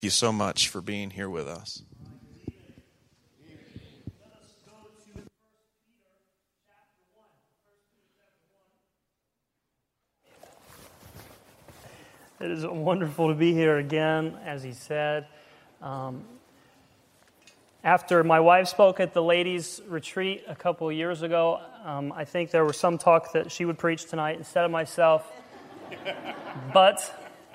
you so much for being here with us. It is wonderful to be here again, as he said. After my wife spoke at the ladies' retreat a couple of years ago, I think there was some talk that she would preach tonight instead of myself. But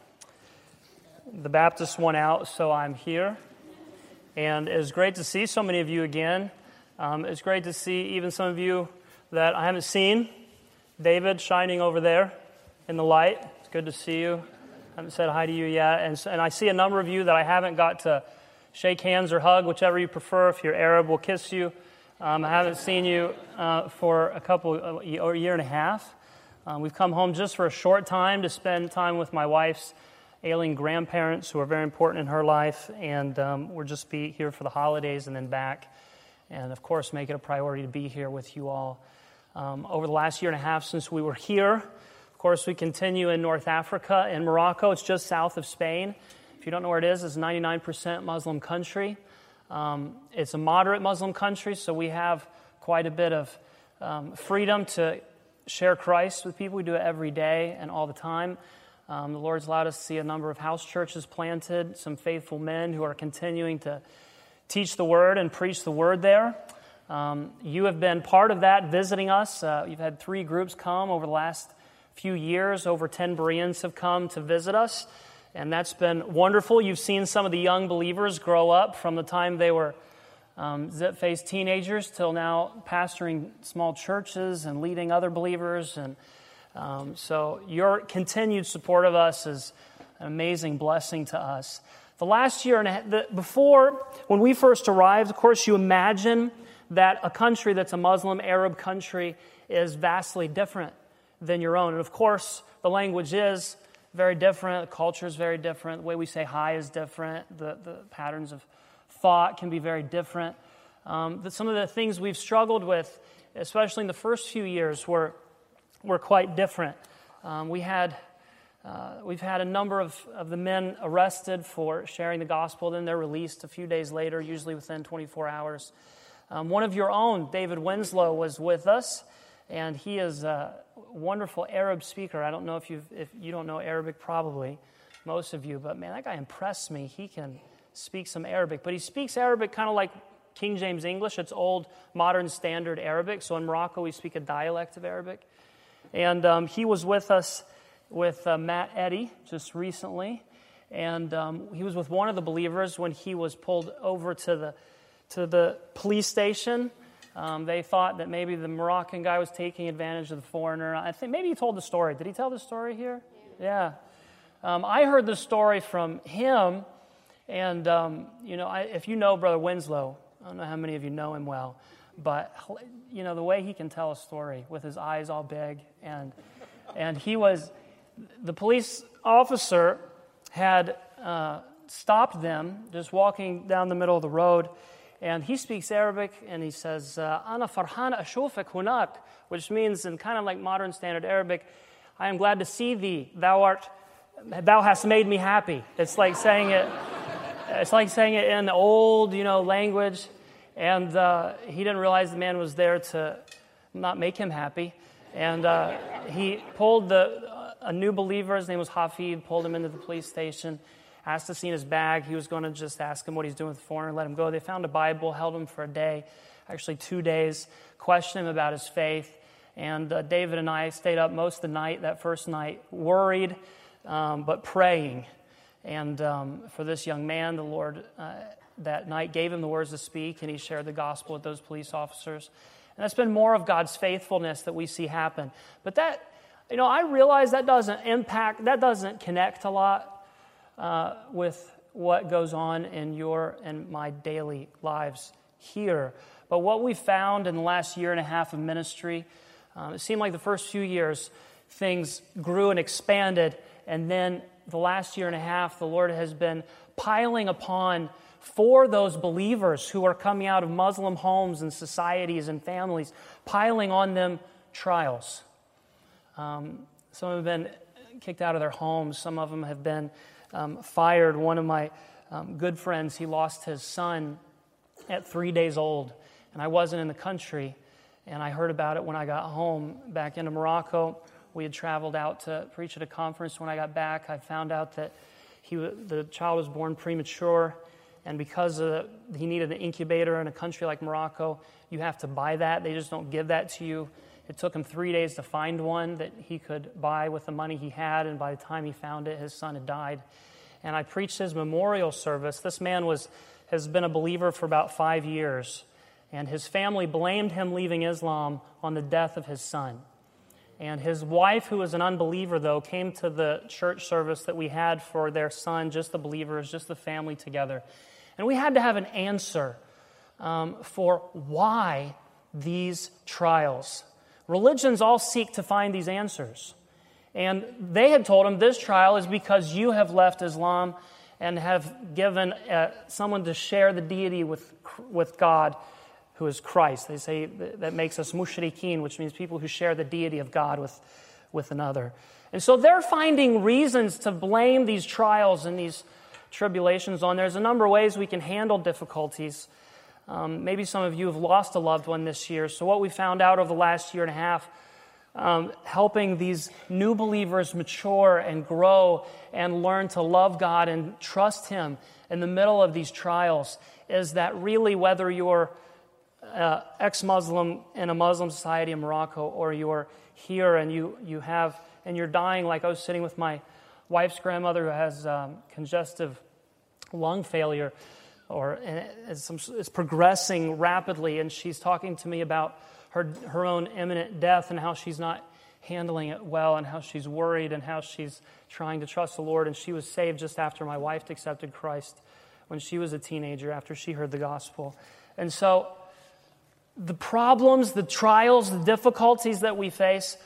the Baptist won out, so I'm here. And it's great to see so many of you again. It's great to see even some of you that I haven't seen. David, shining over there in the light. It's good to see you. I haven't said hi to you yet. And I see a number of you that I haven't got to shake hands or hug, whichever you prefer. If you're Arab, we'll kiss you. I haven't seen you for a year and a half. We've come home just for a short time to spend time with my wife's ailing grandparents who are very important in her life. And we'll just be here for the holidays and then back. And, of course, make it a priority to be here with you all. Over the last year and a half since we were here, of course, we continue in North Africa and Morocco. It's just south of Spain. If you don't know where it is, it's 99% Muslim country. It's a moderate Muslim country, so we have quite a bit of freedom to share Christ with people. We do it every day and all the time. The Lord's allowed us to see a number of house churches planted, some faithful men who are continuing to teach the Word and preach the Word there. You have been part of that, visiting us. You've had 3 groups come over the last few years. Over 10 Bereans have come to visit us, and that's been wonderful. You've seen some of the young believers grow up from the time they were zit-faced teenagers till now pastoring small churches and leading other believers. And so your continued support of us is an amazing blessing to us. The last year and a half, before, when we first arrived, of course, you imagine that a country that's a Muslim Arab country is vastly different than your own. And of course, the language is very different, the culture is very different, the way we say hi is different, the patterns of thought can be very different. Some of the things we've struggled with, especially in the first few years, were quite different. We've had a number of the men arrested for sharing the gospel, then they're released a few days later, usually within 24 hours. One of your own, David Winslow, was with us, and he is a wonderful Arab speaker. I don't know if you don't know Arabic, probably, most of you, but man, that guy impressed me. He can speak some Arabic, but he speaks Arabic kind of like King James English. It's old, modern standard Arabic. So in Morocco, we speak a dialect of Arabic. And he was with us with Matt Eddy just recently, and he was with one of the believers when he was pulled over to the police station. They thought that maybe the Moroccan guy was taking advantage of the foreigner. I think maybe he told the story. Did he tell the story here? Yeah. I heard the story from him, and if you know Brother Winslow, I don't know how many of you know him well, but the way he can tell a story with his eyes all big, and the police officer had stopped them just walking down the middle of the road. And he speaks Arabic, and he says, "Ana farhan ashufak hunak," which means, in kind of like modern standard Arabic, "I am glad to see thee. Thou hast made me happy." It's like saying it. It's like saying it in the old, language. And he didn't realize the man was there to not make him happy. And he pulled a new believer. His name was Hafid. Pulled him into the police station. Asked to see his bag. He was going to just ask him what he's doing with the foreigner and let him go. They found a Bible, held him for a day, actually 2 days, questioned him about his faith. And David and I stayed up most of the night, that first night, worried, but praying. And for this young man, the Lord that night gave him the words to speak, and he shared the gospel with those police officers. And that's been more of God's faithfulness that we see happen. But that, I realize that doesn't connect a lot with what goes on in your and my daily lives here. But what we found in the last year and a half of ministry, it seemed like the first few years things grew and expanded, and then the last year and a half the Lord has been piling upon for those believers who are coming out of Muslim homes and societies and families, piling on them trials. Some have been kicked out of their homes. Some of them have been fired. One of my good friends. He lost his son at 3 days old, and I wasn't in the country, and I heard about it when I got home back into Morocco. We had traveled out to preach at a conference. When I got back, I found out that the child was born premature, and because he needed an incubator in a country like Morocco, you have to buy that. They just don't give that to you. It took him 3 days to find one that he could buy with the money he had, and by the time he found it, his son had died. And I preached his memorial service. This man has been a believer for about 5 years, and his family blamed him leaving Islam on the death of his son. And his wife, who was an unbeliever, though, came to the church service that we had for their son, just the believers, just the family together. And we had to have an answer for why these trials. Religions all seek to find these answers. And they had told him, this trial is because you have left Islam and have given someone to share the deity with God, who is Christ. They say that makes us mushrikeen, which means people who share the deity of God with another. And so they're finding reasons to blame these trials and these tribulations on. There's a number of ways we can handle difficulties. Maybe some of you have lost a loved one this year. So what we found out over the last year and a half, helping these new believers mature and grow and learn to love God and trust Him in the middle of these trials, is that really whether you're ex-Muslim in a Muslim society in Morocco, or you're here and you're dying, like I was sitting with my wife's grandmother who has congestive lung failure, or it's progressing rapidly, and she's talking to me about her own imminent death and how she's not handling it well and how she's worried and how she's trying to trust the Lord. And she was saved just after my wife accepted Christ when she was a teenager, after she heard the gospel. And so the problems, the trials, the difficulties that we face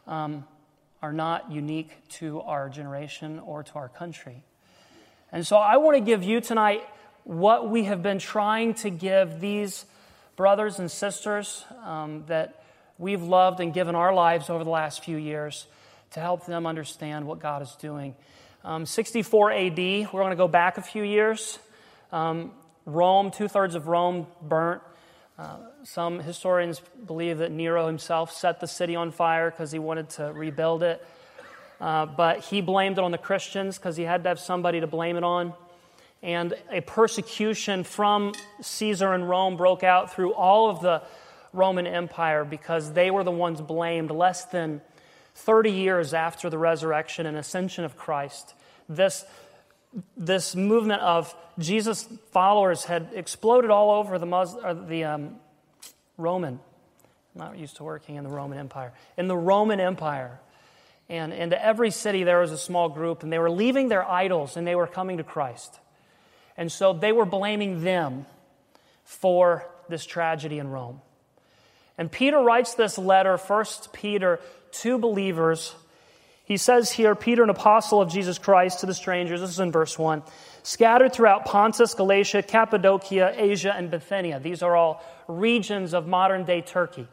are not unique to our generation or to our country. And so I want to give you tonight what we have been trying to give these brothers and sisters that we've loved and given our lives over the last few years, to help them understand what God is doing. 64 AD, we're going to go back a few years. Rome, 2/3 of Rome burnt. Some historians believe that Nero himself set the city on fire because he wanted to rebuild it. But he blamed it on the Christians because he had to have somebody to blame it on. And a persecution from Caesar in Rome broke out through all of the Roman Empire because they were the ones blamed less than 30 years after the resurrection and ascension of Christ. This movement of Jesus' followers had exploded all over the Roman. I'm not used to working in the Roman Empire. In the Roman Empire. And into every city there was a small group, and they were leaving their idols and they were coming to Christ. And so they were blaming them for this tragedy in Rome. And Peter writes this letter, 1 Peter, to believers. He says here, Peter, an apostle of Jesus Christ, to the strangers, this is in verse 1, scattered throughout Pontus, Galatia, Cappadocia, Asia, and Bithynia. These are all regions of modern-day Turkey.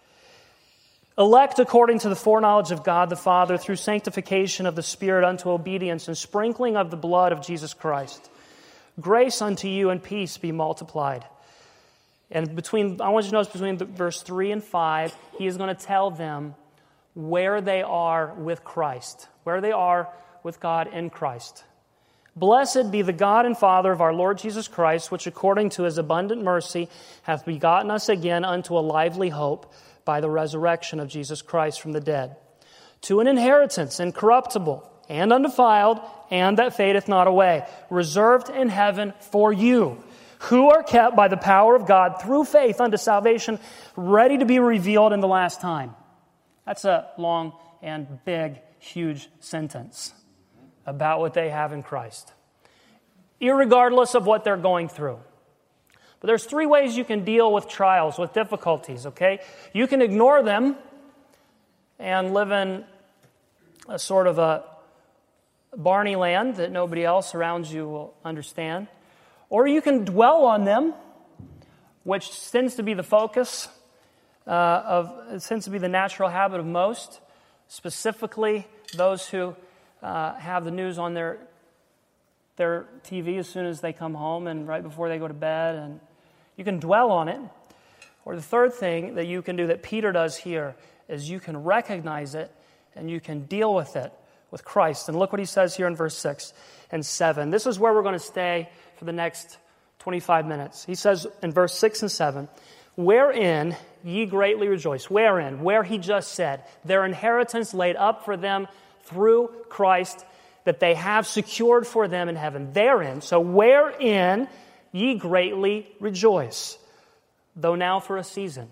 Elect according to the foreknowledge of God the Father, through sanctification of the Spirit unto obedience and sprinkling of the blood of Jesus Christ. Grace unto you and peace be multiplied. And I want you to notice between verse 3 and 5, he is going to tell them where they are with Christ, where they are with God in Christ. Blessed be the God and Father of our Lord Jesus Christ, which according to His abundant mercy hath begotten us again unto a lively hope by the resurrection of Jesus Christ from the dead, to an inheritance incorruptible and undefiled, and that fadeth not away, reserved in heaven for you, who are kept by the power of God through faith unto salvation, ready to be revealed in the last time. That's a long and big, huge sentence about what they have in Christ, irregardless of what they're going through. But there's 3 ways you can deal with trials, with difficulties, okay? You can ignore them and live in a sort of a Barney land that nobody else around you will understand. Or you can dwell on them, which tends to be the focus it tends to be the natural habit of most, specifically those who have the news on their their TV as soon as they come home and right before they go to bed, and you can dwell on it. Or the third thing that you can do that Peter does here is you can recognize it and you can deal with it with Christ. And look what he says here in verse 6 and 7. This is where we're going to stay for the next 25 minutes. He says in verse 6 and 7, wherein ye greatly rejoice. Wherein? Where he just said, their inheritance laid up for them through Christ, that they have secured for them in heaven. Therein, so wherein ye greatly rejoice, though now for a season.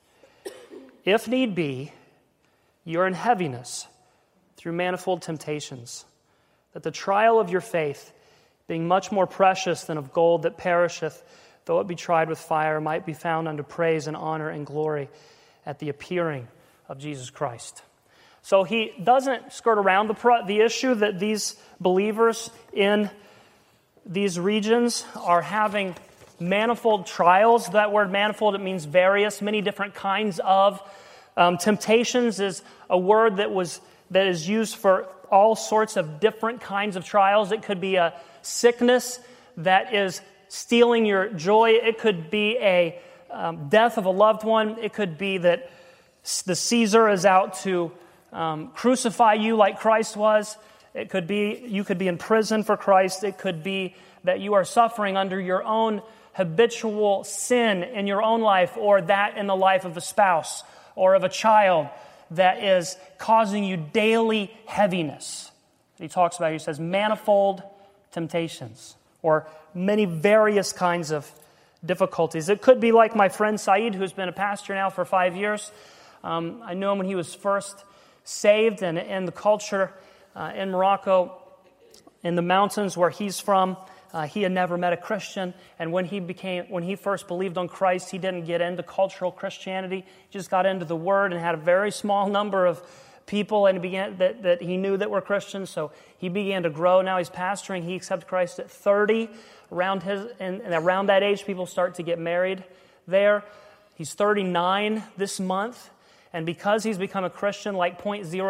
If need be, you're in heaviness through manifold temptations, that the trial of your faith, being much more precious than of gold that perisheth, though it be tried with fire, might be found unto praise and honor and glory at the appearing of Jesus Christ. So he doesn't skirt around the issue that these believers in these regions are having manifold trials. That word manifold, it means various, many different kinds of. Temptations is a word that is used for all sorts of different kinds of trials. It could be a sickness that is stealing your joy. It could be a death of a loved one. It could be that the Caesar is out to crucify you like Christ was. It could be you could be in prison for Christ. It could be that you are suffering under your own habitual sin in your own life, or that in the life of a spouse or of a child that is causing you daily heaviness. He talks about, he says, manifold temptations, or many various kinds of difficulties. It could be like my friend Saeed, who's been a pastor now for 5 years. I knew him when he was first saved, and in the culture in Morocco, in the mountains where he's from, he had never met a Christian, and when he first believed on Christ, he didn't get into cultural Christianity. He just got into the Word and had a very small number of people, and that he knew that were Christians. So he began to grow. Now he's pastoring. He accepted Christ at 30. Around that age, people start to get married there. He's 39 this month, and because he's become a Christian, like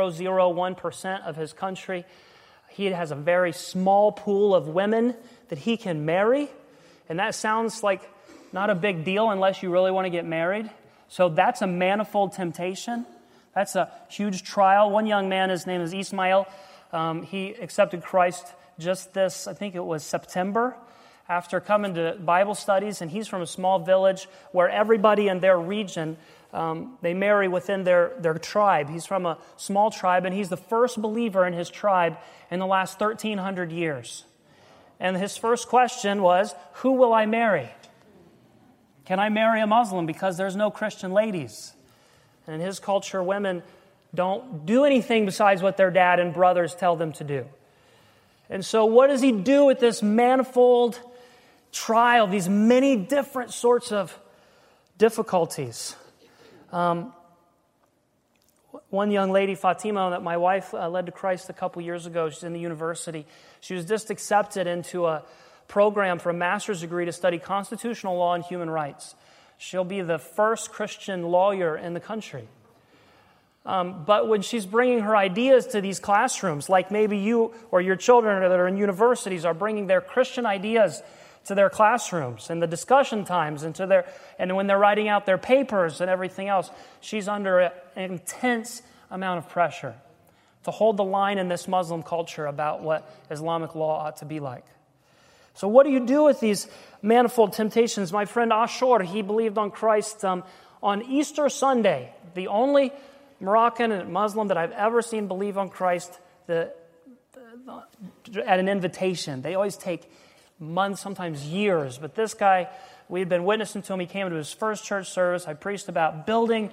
0.001% of his country, he has a very small pool of women that he can marry. And that sounds like not a big deal unless you really want to get married. So that's a manifold temptation. That's a huge trial. One young man, his name is Ismail. He accepted Christ just this, I think it was September, after coming to Bible studies. And he's from a small village where everybody in their region, they marry within their tribe. He's from a small tribe, and he's the first believer in his tribe in the last 1,300 years. And his first question was, who will I marry? Can I marry a Muslim because there's no Christian ladies? And in his culture, women don't do anything besides what their dad and brothers tell them to do. And so what does he do with this manifold trial, these many different sorts of difficulties? One young lady, Fatima, that my wife led to Christ a couple years ago, she's in the university. She was just accepted into a program for a master's degree to study constitutional law and human rights. She'll be the first Christian lawyer in the country. But when she's bringing her ideas to these classrooms, like maybe you or your children that are in universities are bringing their Christian ideas to their classrooms and the discussion times and when they're writing out their papers and everything else, she's under an intense amount of pressure to hold the line in this Muslim culture about what Islamic law ought to be like. So what do you do with these manifold temptations? My friend Ashur, he believed on Christ on Easter Sunday, the only Moroccan and Muslim that I've ever seen believe on Christ at an invitation. They always take months, sometimes years. But this guy, we had been witnessing to him. He came to his first church service. I preached about building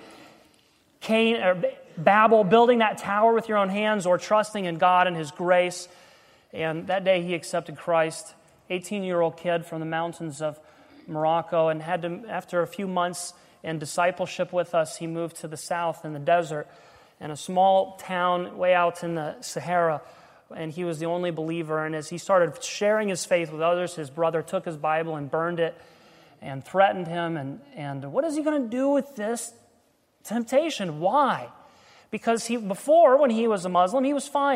Babel, building that tower with your own hands, or trusting in God and His grace. And that day he accepted Christ, 18-year-old kid from the mountains of Morocco, and had to, after a few months in discipleship with us, he moved to the south in the desert, in a small town way out in the Sahara. And he was the only believer. And as he started sharing his faith with others, his brother took his Bible and burned it and threatened him. And what is he going to do with this temptation? Why? Because before, when he was a Muslim, he was fine.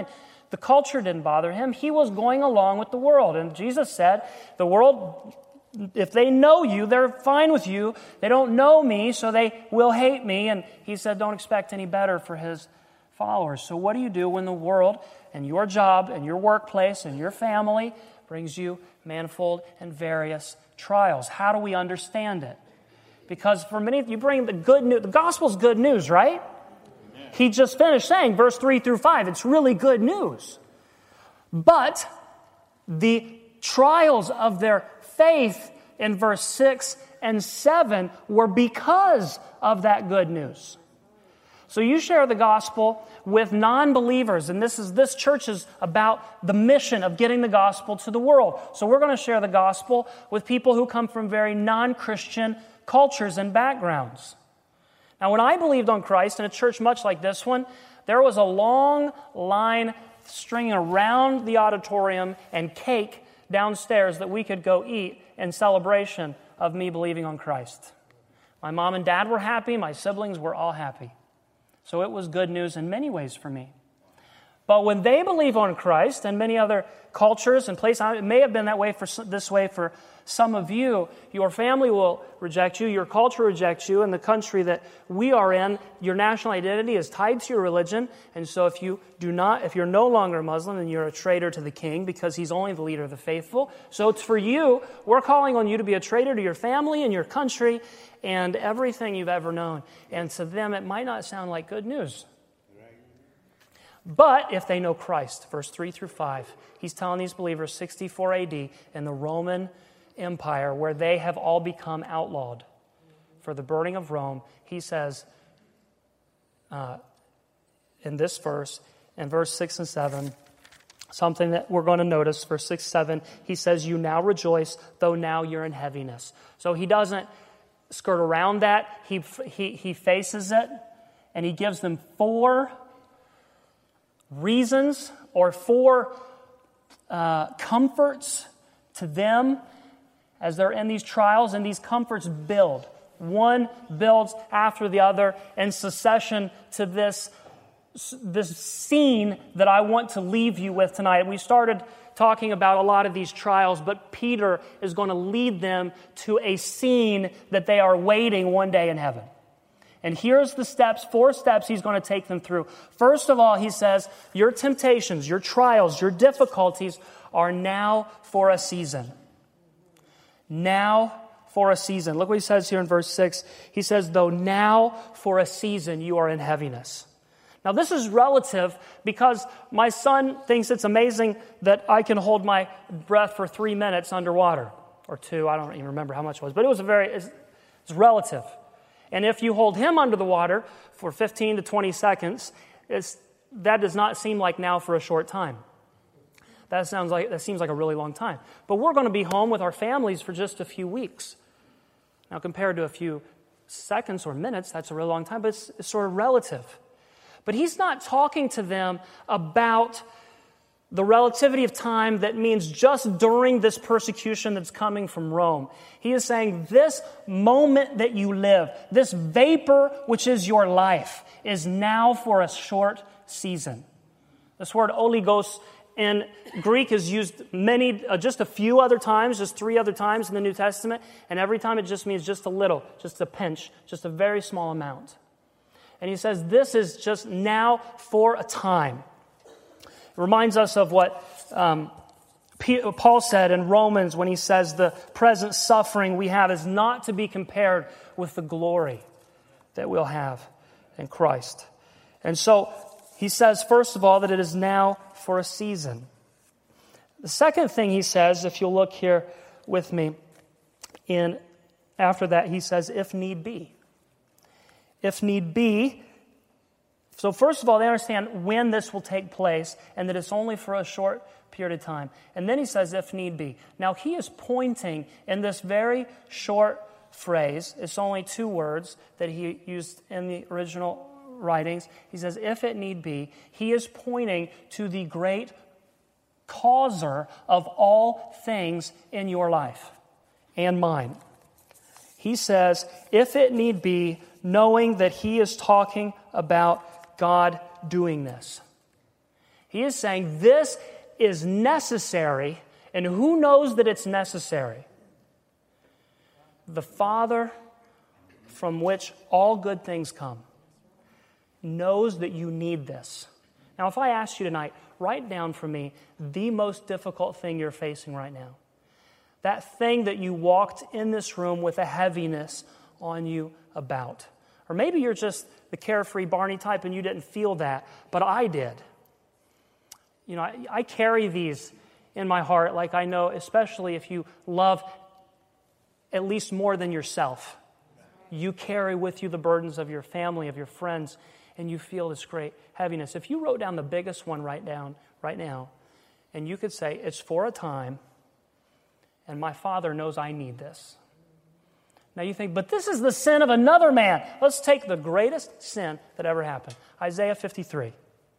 The culture didn't bother him. He was going along with the world. And Jesus said, the world, if they know you, they're fine with you. They don't know me, so they will hate me. And he said, don't expect any better for his followers. So what do you do when the world and your job and your workplace and your family brings you manifold and various trials? How do we understand it? Because for many, you bring the good news. The gospel's good news, right? He just finished saying, verse 3 through 5, it's really good news. But the trials of their faith in verse 6 and 7 were because of that good news. So you share the gospel with non-believers, and this church is about the mission of getting the gospel to the world. So we're going to share the gospel with people who come from very non-Christian cultures and backgrounds. Now, when I believed on Christ in a church much like this one, there was a long line stringing around the auditorium and cake downstairs that we could go eat in celebration of me believing on Christ. My mom and dad were happy. My siblings were all happy. So it was good news in many ways for me. But when they believe on Christ and many other cultures and places, it may have been this way for some of you, your family will reject you, your culture rejects you, and the country that we are in, your national identity is tied to your religion. And so if you're no longer Muslim, then you're a traitor to the king because he's only the leader of the faithful. So it's for you, we're calling on you to be a traitor to your family and your country and everything you've ever known. And to them, it might not sound like good news. But if they know Christ, verse 3 through 5, he's telling these believers 64 AD in the Roman Empire where they have all become outlawed for the burning of Rome. He says in this verse, in verse 6 and 7, something that we're going to notice, verse 6, 7, he says, you now rejoice, though now you're in heaviness. So he doesn't skirt around that. He faces it, and he gives them 4 reasons or 4 comforts to them as they're in these trials, and these comforts build. One builds after the other in succession to this scene that I want to leave you with tonight. We started talking about a lot of these trials, but Peter is going to lead them to a scene that they are waiting one day in heaven. And here's the 4 steps he's going to take them through. First of all, he says, your temptations, your trials, your difficulties are now for a season. Now for a season. Look what he says here in verse 6. He says, though now for a season you are in heaviness. Now this is relative because my son thinks it's amazing that I can hold my breath for 3 minutes underwater. Or 2, I don't even remember how much it was. But it's relative. And if you hold him under the water for 15 to 20 seconds, that does not seem like now for a short time. That seems like a really long time. But we're going to be home with our families for just a few weeks. Now, compared to a few seconds or minutes, that's a really long time, but it's sort of relative. But he's not talking to them about the relativity of time that means just during this persecution that's coming from Rome. He is saying this moment that you live, this vapor which is your life, is now for a short season. This word oligos in Greek is used just a few other times, just 3 other times in the New Testament, and every time it just means just a little, just a pinch, just a very small amount. And he says this is just now for a time. It reminds us of what Paul said in Romans when he says the present suffering we have is not to be compared with the glory that we'll have in Christ. And so he says, first of all, that it is now for a season. The second thing he says, if you'll look here with me, after that he says, if need be. If need be. So first of all, they understand when this will take place and that it's only for a short period of time. And then he says, if need be. Now he is pointing in this very short phrase, it's only 2 words that he used in the original writings. He says, if it need be, he is pointing to the great causer of all things in your life and mine. He says, if it need be, knowing that he is talking about God doing this. He is saying this is necessary, and who knows that it's necessary? The Father from which all good things come knows that you need this. Now, if I asked you tonight, write down for me the most difficult thing you're facing right now. That thing that you walked in this room with a heaviness on you about. Or maybe you're just the carefree Barney type and you didn't feel that, but I did. You know, I carry these in my heart, like I know, especially if you love at least more than yourself. You carry with you the burdens of your family, of your friends, and you feel this great heaviness. If you wrote down the biggest one right now, and you could say, it's for a time, and my Father knows I need this. Now you think, but this is the sin of another man. Let's take the greatest sin that ever happened. Isaiah 53.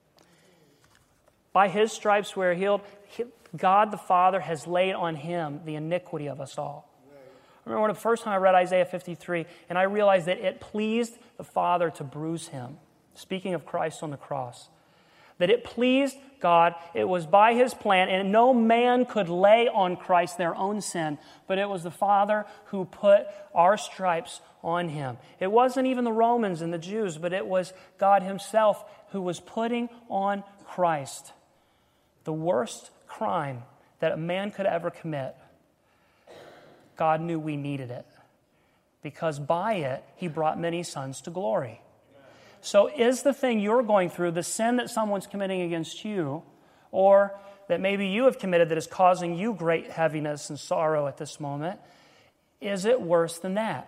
By his stripes we are healed. God the Father has laid on him the iniquity of us all. I remember the first time I read Isaiah 53, and I realized that it pleased the Father to bruise him. Speaking of Christ on the cross. That it pleased God, it was by his plan, and no man could lay on Christ their own sin, but it was the Father who put our stripes on him. It wasn't even the Romans and the Jews, but it was God himself who was putting on Christ the worst crime that a man could ever commit. God knew we needed it, because by it, he brought many sons to glory. So is the thing you're going through, the sin that someone's committing against you, or that maybe you have committed that is causing you great heaviness and sorrow at this moment, is it worse than that?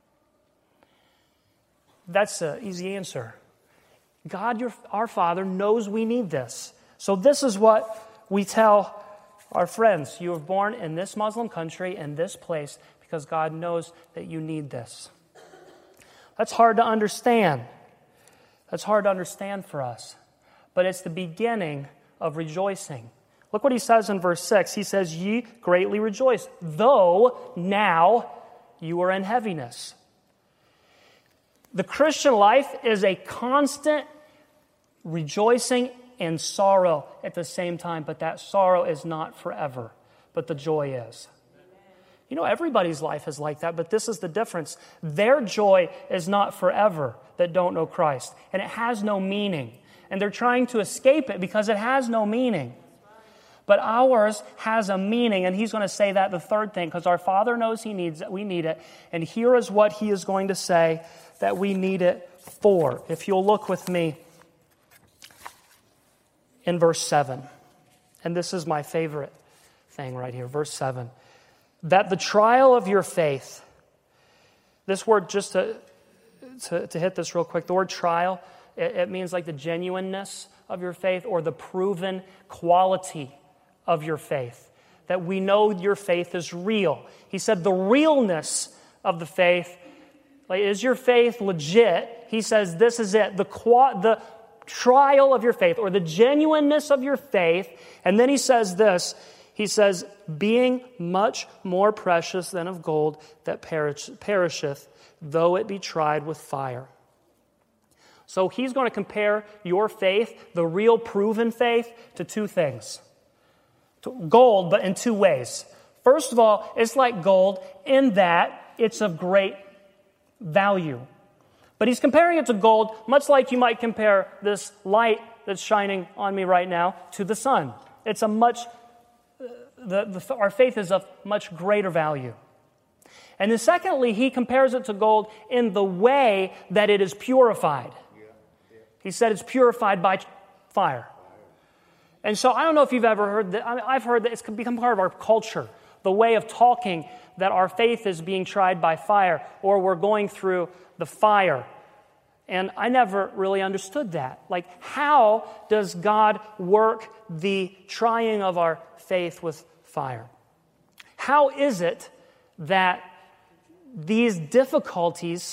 That's an easy answer. God, our Father, knows we need this. So this is what we tell our friends. You were born in this Muslim country, in this place, because God knows that you need this. That's hard to understand. That's hard to understand for us. But it's the beginning of rejoicing. Look what he says in verse 6. He says, ye greatly rejoice, though now you are in heaviness. The Christian life is a constant rejoicing and sorrow at the same time, but that sorrow is not forever, but the joy is. You know, everybody's life is like that, but this is the difference. Their joy is not forever that don't know Christ, and it has no meaning. And they're trying to escape it because it has no meaning. But ours has a meaning, and he's going to say that the third thing, because our Father knows we need it, and here is what he is going to say that we need it for. If you'll look with me in verse 7, and this is my favorite thing right here, verse 7. That the trial of your faith, this word, just to hit this real quick, the word trial, it means like the genuineness of your faith or the proven quality of your faith. That we know your faith is real. He said the realness of the faith, like, is your faith legit? He says this is it, the trial of your faith or the genuineness of your faith. And then he says this, he says, being much more precious than of gold that perisheth, though it be tried with fire. So he's going to compare your faith, the real proven faith, to two things. To gold, but in two ways. First of all, it's like gold in that it's of great value. But he's comparing it to gold, much like you might compare this light that's shining on me right now to the sun. It's a much... our faith is of much greater value. And then secondly, he compares it to gold in the way that it is purified. He said it's purified by fire. And so I don't know if you've ever heard that. I've heard that it's become part of our culture, the way of talking that our faith is being tried by fire or we're going through the fire. And I never really understood that. Like, how does God work the trying of our faith with fire? How is it that these difficulties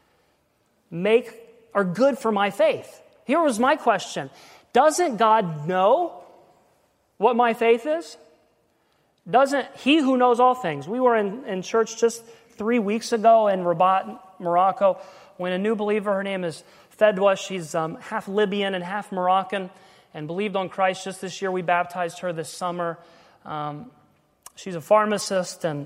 are good for my faith? Here was my question. Doesn't God know what my faith is? Doesn't he who knows all things? We were in church just 3 weeks ago in Rabat, Morocco, when a new believer, her name is Fedwa, she's half Libyan and half Moroccan, and believed on Christ just this year. We baptized her this summer. She's a pharmacist and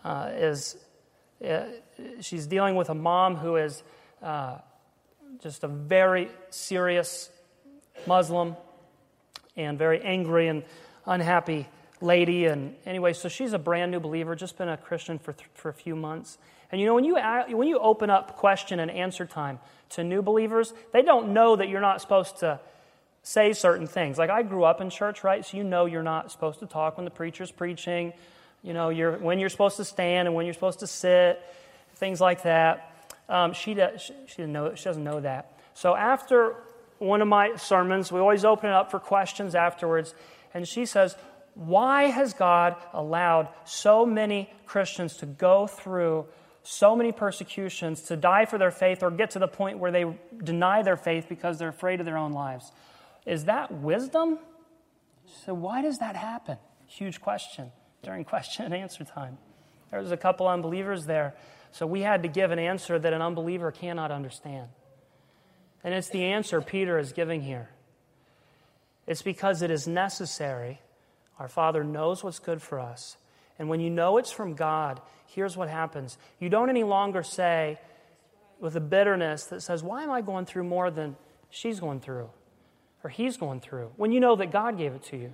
she's dealing with a mom who is just a very serious Muslim and very angry and unhappy lady. And anyway, so she's a brand new believer, just been a Christian for a few months. And when you open up question and answer time to new believers, they don't know that you're not supposed to say certain things. Like, I grew up in church, right? So you're not supposed to talk when the preacher's preaching. When you're supposed to stand and when you're supposed to sit, things like that. She doesn't know that. So after one of my sermons, we always open it up for questions afterwards. And she says, why has God allowed so many Christians to go through so many persecutions, to die for their faith, or get to the point where they deny their faith because they're afraid of their own lives? Is that wisdom? So why does that happen? Huge question during question and answer time. There was a couple unbelievers there, so we had to give an answer that an unbeliever cannot understand. And it's the answer Peter is giving here. It's because it is necessary. Our Father knows what's good for us. And when you know it's from God, here's what happens. You don't any longer say with a bitterness that says, why am I going through more than she's going through or he's going through, when you know that God gave it to you?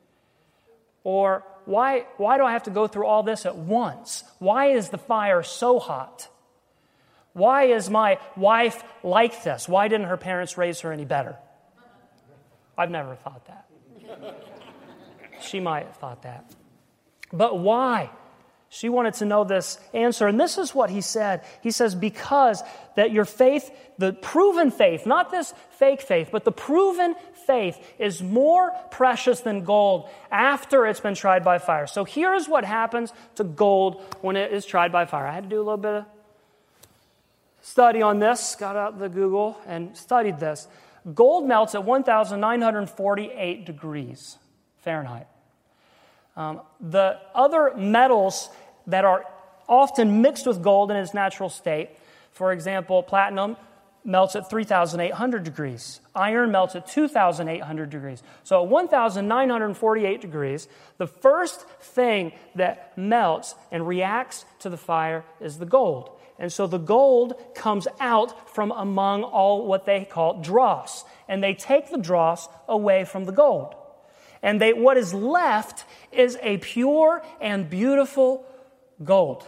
Or why do I have to go through all this at once? Why is the fire so hot? Why is my wife like this? Why didn't her parents raise her any better? I've never thought that. She might have thought that. But why? She wanted to know this answer. And this is what he said. He says, because that your faith, the proven faith, not this fake faith, but the proven faith is more precious than gold after it's been tried by fire. So here's what happens to gold when it is tried by fire. I had to do a little bit of study on this, got out the Google and studied this. Gold melts at 1,948 degrees Fahrenheit. The other metals that are often mixed with gold in its natural state, for example, platinum melts at 3,800 degrees. Iron melts at 2,800 degrees. So at 1,948 degrees, the first thing that melts and reacts to the fire is the gold. And so the gold comes out from among all what they call dross. And they take the dross away from the gold. And what is left is a pure and beautiful gold.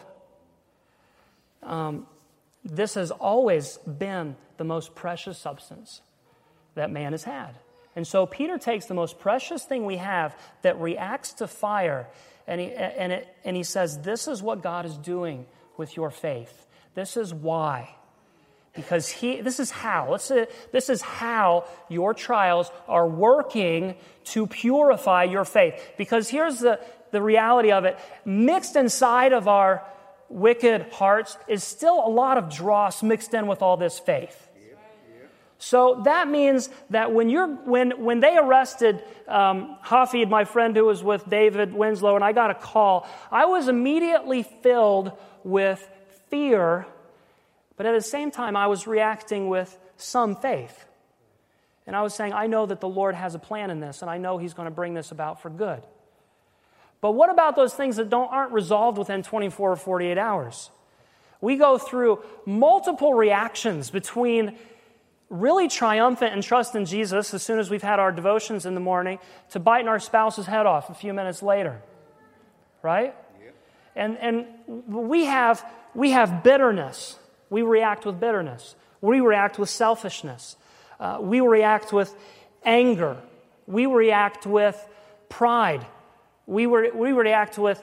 This has always been the most precious substance that man has had. And so Peter takes the most precious thing we have that reacts to fire, and he says, this is what God is doing with your faith. This is why. Because this is how your trials are working to purify your faith. Because here's the reality of it. Mixed inside of our wicked hearts is still a lot of dross mixed in with all this faith. So that means that when they arrested Hafid, my friend who was with David Winslow, and I got a call, I was immediately filled with fear. But at the same time, I was reacting with some faith. And I was saying, I know that the Lord has a plan in this, and I know He's going to bring this about for good. But what about those things that aren't resolved within 24 or 48 hours? We go through multiple reactions between really triumphant and trust in Jesus as soon as we've had our devotions in the morning to biting our spouse's head off a few minutes later. Right? Yep. And we have bitterness. We react with bitterness. We react with selfishness. We react with anger. We react with pride. We react with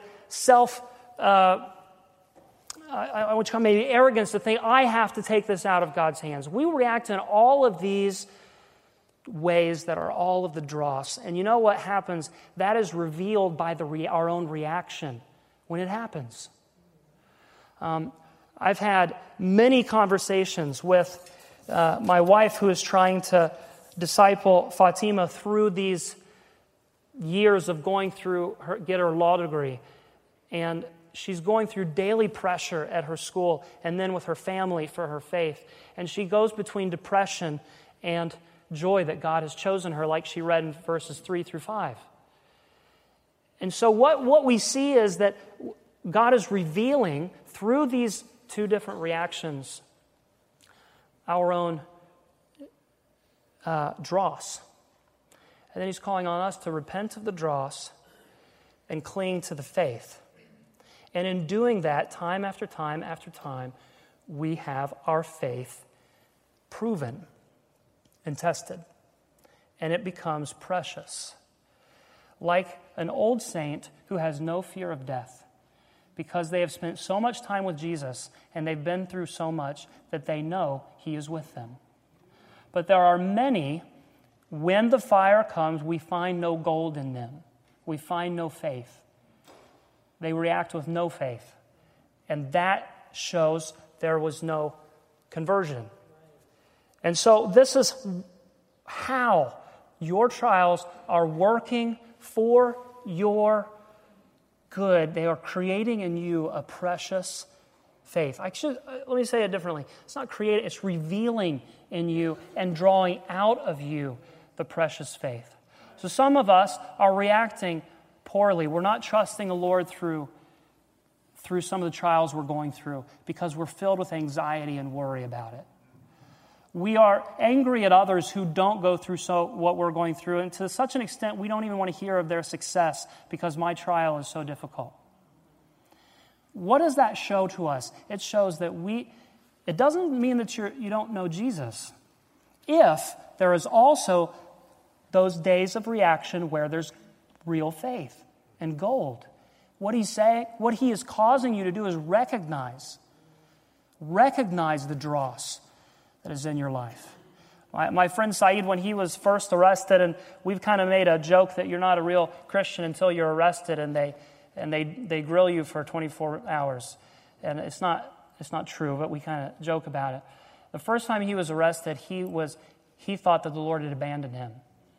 maybe arrogance to think, I have to take this out of God's hands. We react in all of these ways that are all of the dross. And you know what happens? That is revealed by our own reaction when it happens. I've had many conversations with my wife who is trying to disciple Fatima through these years of going through get her law degree. And she's going through daily pressure at her school and then with her family for her faith. And she goes between depression and joy that God has chosen her, like she read in verses 3 through 5. And so what we see is that God is revealing through these two different reactions our own dross. And then he's calling on us to repent of the dross and cling to the faith. And in doing that, time after time after time, we have our faith proven and tested. And it becomes precious. Like an old saint who has no fear of death, because they have spent so much time with Jesus and they've been through so much that they know He is with them. But there are many, when the fire comes, we find no gold in them. We find no faith. They react with no faith. And that shows there was no conversion. And so this is how your trials are working for your good. They are creating in you a precious faith. Let me say it differently. It's not creating, it's revealing in you and drawing out of you the precious faith. So some of us are reacting poorly. We're not trusting the Lord through some of the trials we're going through because we're filled with anxiety and worry about it. We are angry at others who don't go through what we're going through, and to such an extent we don't even want to hear of their success because my trial is so difficult. What does that show to us? It shows that it doesn't mean that you don't know Jesus. If there is also those days of reaction where there's real faith and gold. What he's saying, what he is causing you to do is recognize the dross that is in your life. My friend Saeed, when he was first arrested, and we've kind of made a joke that you're not a real Christian until you're arrested, and they grill you for 24 hours. And it's not true, but we kind of joke about it. The first time he was arrested, he thought that the Lord had abandoned him.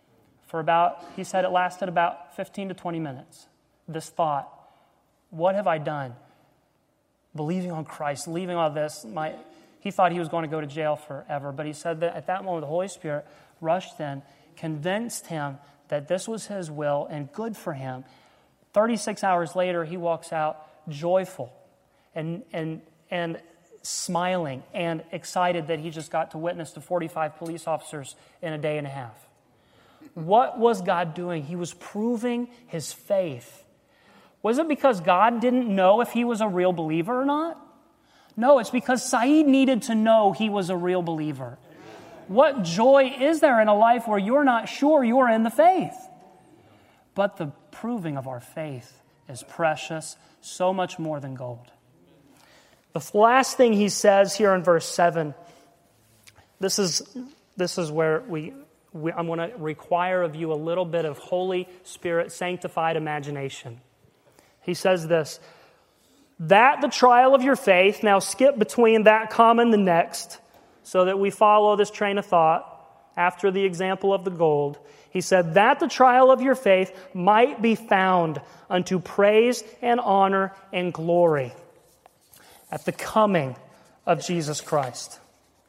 He said it lasted about 15 to 20 minutes. This thought, what have I done? Believing on Christ, leaving all this. He thought he was going to go to jail forever, but he said that at that moment the Holy Spirit rushed in, convinced him that this was His will and good for him. 36 hours later, he walks out joyful and smiling and excited that he just got to witness to 45 police officers in a day and a half. What was God doing? He was proving His faith. Was it because God didn't know if he was a real believer or not? No, it's because Saeed needed to know he was a real believer. What joy is there in a life where you're not sure you're in the faith? But the proving of our faith is precious, so much more than gold. The last thing he says here in verse 7, this is where I'm going to require of you a little bit of Holy Spirit sanctified imagination. He says this, that the trial of your faith, now skip between that comma and the next, so that we follow this train of thought after the example of the gold. He said, that the trial of your faith might be found unto praise and honor and glory at the coming of Jesus Christ,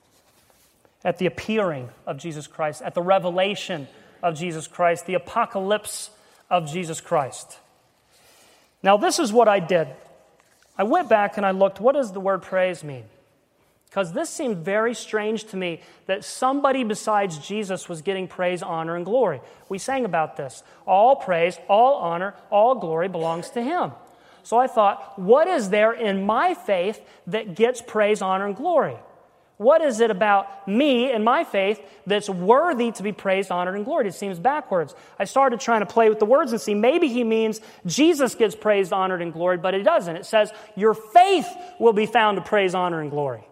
at the appearing of Jesus Christ, at the revelation of Jesus Christ, the apocalypse of Jesus Christ. Now, this is what I did. I went back and I looked, what does the word praise mean? Because this seemed very strange to me that somebody besides Jesus was getting praise, honor, and glory. We sang about this. All praise, all honor, all glory belongs to Him. So I thought, what is there in my faith that gets praise, honor, and glory? What is it about me and my faith that's worthy to be praised, honored, and gloried? It seems backwards. I started trying to play with the words and see maybe he means Jesus gets praised, honored, and gloried, but it doesn't. It says your faith will be found to praise, honor, and glory.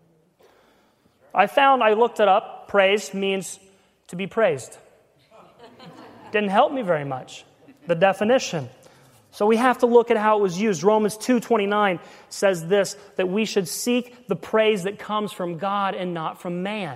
I looked it up. Praise means to be praised. Didn't help me very much, the definition. So we have to look at how it was used. Romans 2:29 says this, that we should seek the praise that comes from God and not from man.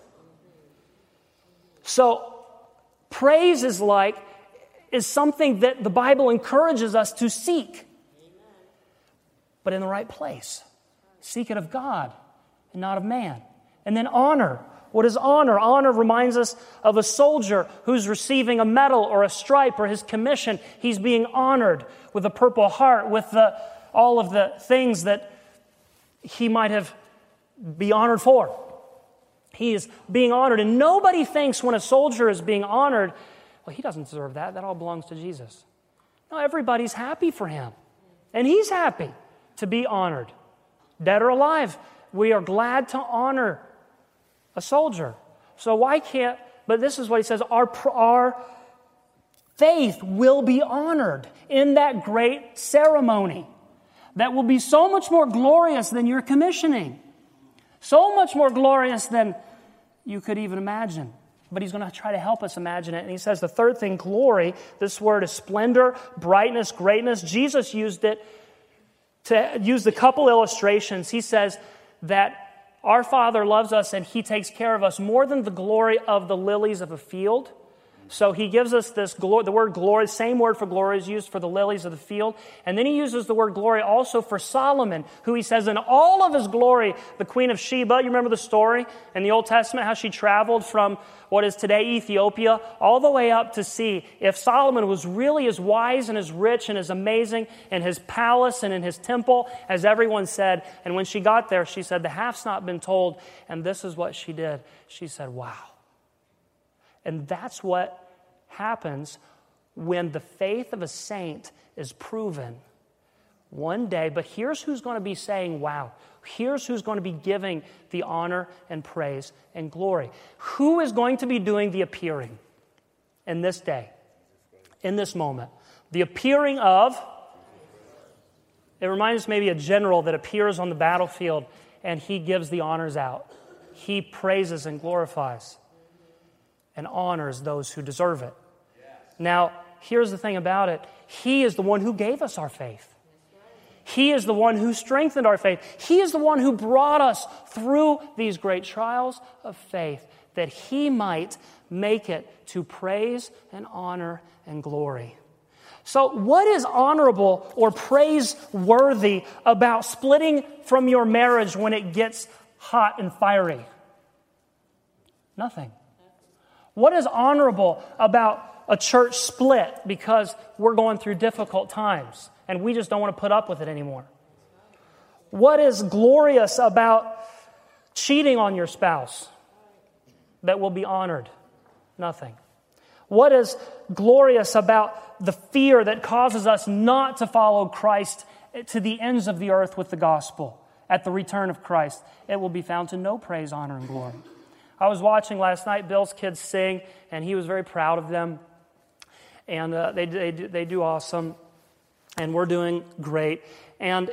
So praise is something that the Bible encourages us to seek. But in the right place. Seek it of God and not of man. And then honor. What is honor? Honor reminds us of a soldier who's receiving a medal or a stripe or his commission. He's being honored with a Purple Heart, with all of the things that he might have be honored for. He is being honored. And nobody thinks when a soldier is being honored, well, he doesn't deserve that. That all belongs to Jesus. No, everybody's happy for him. And he's happy to be honored. Dead or alive, we are glad to honor a soldier. So why can't, but this is what he says, our faith will be honored in that great ceremony that will be so much more glorious than your commissioning. So much more glorious than you could even imagine. But he's going to try to help us imagine it. And he says the third thing, glory, this word is splendor, brightness, greatness. Jesus used it to use a couple illustrations. He says that our Father loves us and He takes care of us more than the glory of the lilies of a field. So He gives us this glory, the word glory, same word for glory is used for the lilies of the field. And then He uses the word glory also for Solomon, who He says in all of his glory, the Queen of Sheba, you remember the story in the Old Testament, how she traveled from what is today Ethiopia all the way up to see if Solomon was really as wise and as rich and as amazing in his palace and in his temple as everyone said. And when she got there, she said, the half's not been told. And this is what she did. She said, wow. And that's what happens when the faith of a saint is proven one day. But here's who's going to be saying, wow. Here's who's going to be giving the honor and praise and glory. Who is going to be doing the appearing in this day, in this moment? The appearing of, it reminds us maybe a general that appears on the battlefield and he gives the honors out. He praises and glorifies and honors those who deserve it. Now, here's the thing about it. He is the one who gave us our faith. He is the one who strengthened our faith. He is the one who brought us through these great trials of faith that He might make it to praise and honor and glory. So what is honorable or praiseworthy about splitting from your marriage when it gets hot and fiery? Nothing. What is honorable about a church split because we're going through difficult times and we just don't want to put up with it anymore? What is glorious about cheating on your spouse that will be honored? Nothing. What is glorious about the fear that causes us not to follow Christ to the ends of the earth with the gospel at the return of Christ? It will be found to no praise, honor, and glory. I was watching last night Bill's kids sing, and he was very proud of them. And they do awesome, and we're doing great. And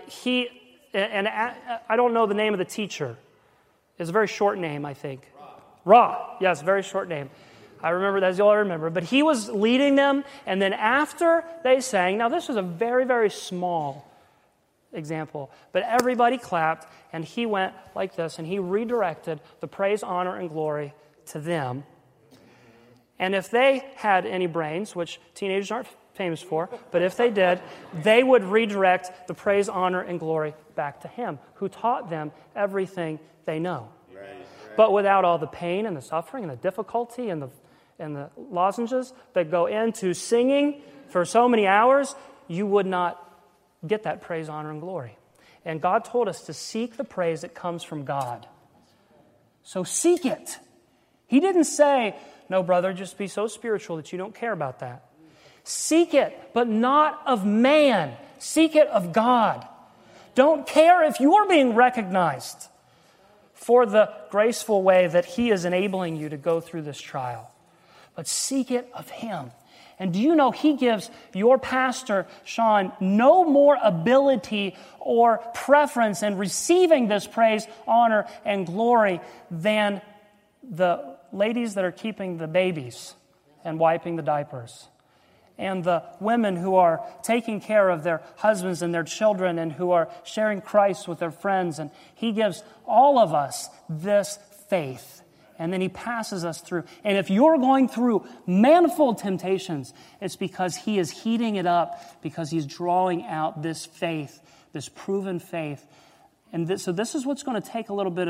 I don't know the name of the teacher. It's a very short name, I think. Ra. Yes, very short name. I remember, that's all I remember. But he was leading them, and then after they sang, now this was a very, very small example, but everybody clapped, and he went like this, and he redirected the praise, honor, and glory to them. And if they had any brains, which teenagers aren't famous for, but if they did, they would redirect the praise, honor, and glory back to Him, who taught them everything they know. Right. But without all the pain and the suffering and the difficulty and the lozenges that go into singing for so many hours, you would not get that praise, honor, and glory. And God told us to seek the praise that comes from God. So seek it. He didn't say, no, brother, just be so spiritual that you don't care about that. Seek it, but not of man. Seek it of God. Don't care if you're being recognized for the graceful way that He is enabling you to go through this trial. But seek it of Him. And do you know He gives your pastor, Sean, no more ability or preference in receiving this praise, honor, and glory than the ladies that are keeping the babies and wiping the diapers, and the women who are taking care of their husbands and their children and who are sharing Christ with their friends. And He gives all of us this faith. And then He passes us through. And if you're going through manifold temptations, it's because He is heating it up, because He's drawing out this faith, this proven faith. And so this is what's going to take a little bit of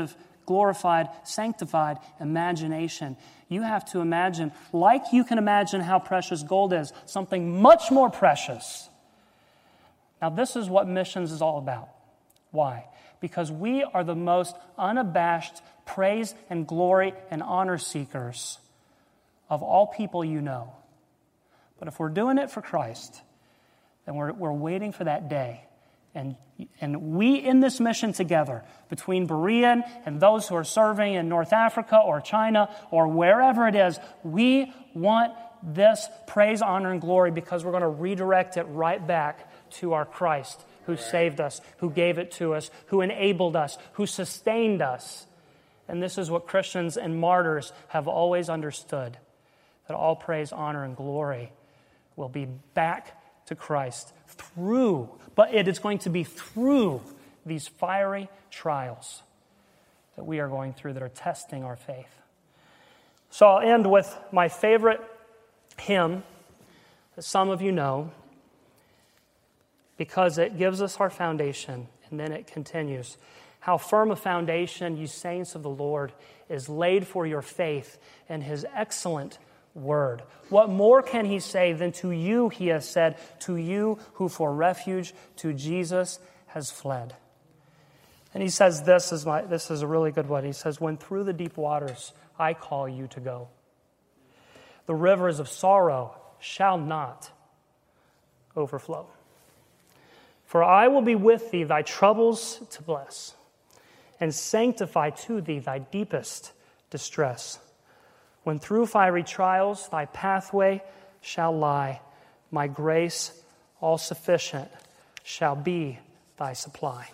glorified, sanctified imagination. You have to imagine, like you can imagine how precious gold is, something much more precious. Now, this is what missions is all about. Why? Because we are the most unabashed praise and glory and honor seekers of all people you know. But if we're doing it for Christ, then we're waiting for that day. And we in this mission together, between Berean and those who are serving in North Africa or China or wherever it is, we want this praise, honor, and glory because we're going to redirect it right back to our Christ who saved us, who gave it to us, who enabled us, who sustained us. And this is what Christians and martyrs have always understood, that all praise, honor, and glory will be back to Christ but it is going to be through these fiery trials that we are going through that are testing our faith. So I'll end with my favorite hymn that some of you know, because it gives us our foundation, and then it continues. How firm a foundation, you saints of the Lord, is laid for your faith in his excellent word. What more can he say than to you he has said, to you who for refuge to Jesus has fled? And he says this is a really good one. He says, when through the deep waters I call you to go, the rivers of sorrow shall not overflow. For I will be with thee, thy troubles to bless, and sanctify to thee thy deepest distress. When through fiery trials thy pathway shall lie, my grace all-sufficient shall be thy supply.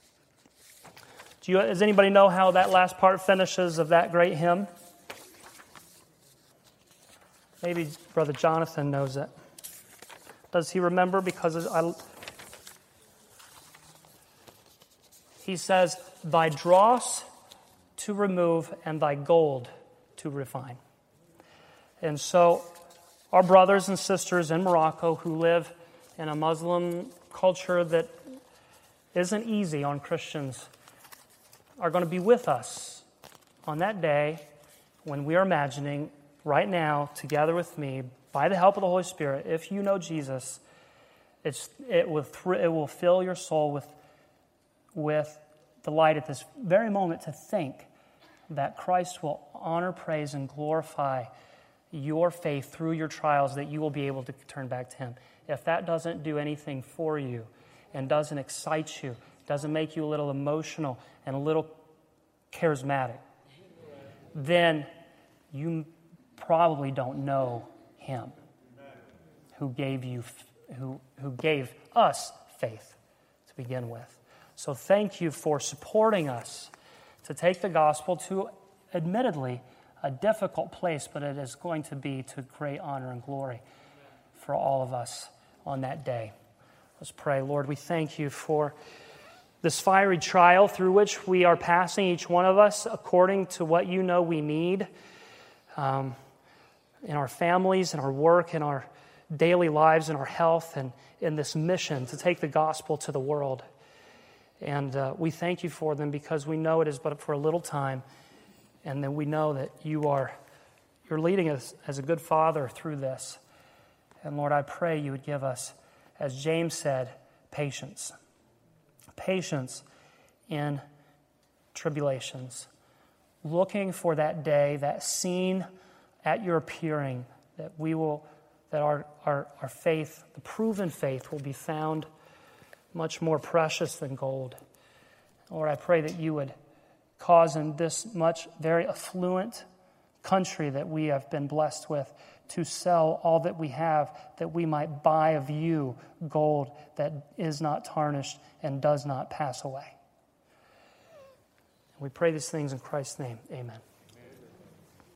Does anybody know how that last part finishes of that great hymn? Maybe Brother Jonathan knows it. Does he remember? Because he says, thy dross to remove and thy gold to refine. And so our brothers and sisters in Morocco who live in a Muslim culture that isn't easy on Christians are going to be with us on that day when we are imagining right now, together with me, by the help of the Holy Spirit, if you know Jesus, it will fill your soul with delight at this very moment to think that Christ will honor, praise, and glorify your faith through your trials, that you will be able to turn back to him. If that doesn't do anything for you and doesn't excite you, doesn't make you a little emotional and a little charismatic, then you probably don't know him who gave us faith to begin with. So thank you for supporting us to take the gospel to, admittedly, a difficult place, but it is going to be to great honor and glory for all of us on that day. Let's pray. Lord, we thank you for this fiery trial through which we are passing, each one of us, according to what you know we need in our families, in our work, in our daily lives, in our health, and in this mission to take the gospel to the world. And we thank you for them because we know it is but for a little time. And then we know that you're leading us as a good father through this. And Lord, I pray you would give us, as James said, patience. Patience in tribulations. Looking for that day, that scene at your appearing, that our faith, the proven faith, will be found much more precious than gold. Lord, I pray that you would cause in this very affluent country that we have been blessed with to sell all that we have, that we might buy of you gold that is not tarnished and does not pass away. We pray these things in Christ's name. Amen.